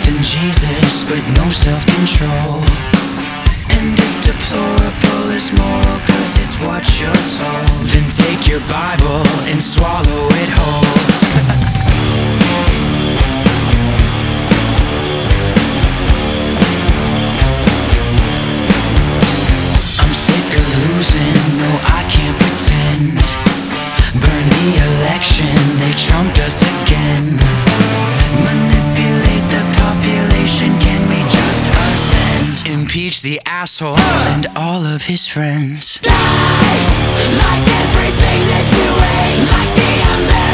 in Jesus with no self-control. And if deplorable is moral cause it's what you're told, then take your Bible and swallow it whole. I'm sick of losing, no I can't pretend. Burn the election, they trumped us again. Manipulate the population, can we just ascend? Impeach the asshole and all of his friends. Die like everything that you hate, like the American